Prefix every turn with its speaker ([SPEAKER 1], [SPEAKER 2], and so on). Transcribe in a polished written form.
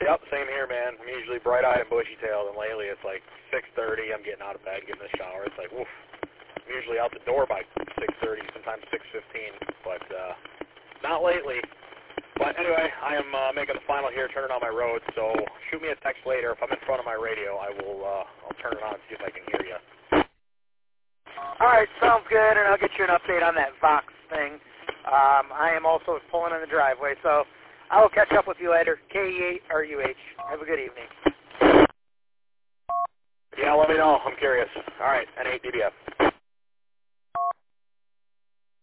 [SPEAKER 1] Yep, same here, man. I'm usually bright-eyed and bushy-tailed, and lately it's like 6:30. I'm getting out of bed, getting a shower. It's like, woof. I'm usually out the door by 6:30, sometimes 6:15, but not lately. But anyway, I am making the final here, turning on my road, so shoot me a text later. If I'm in front of my radio, I'll turn it on and see if I can hear you.
[SPEAKER 2] All right, sounds good, and I'll get you an update on that Vox thing. I am also pulling in the driveway, so I will catch up with you later. KE8RUH. Have a good evening.
[SPEAKER 1] Yeah, let me know. I'm curious. All right, N8DBF.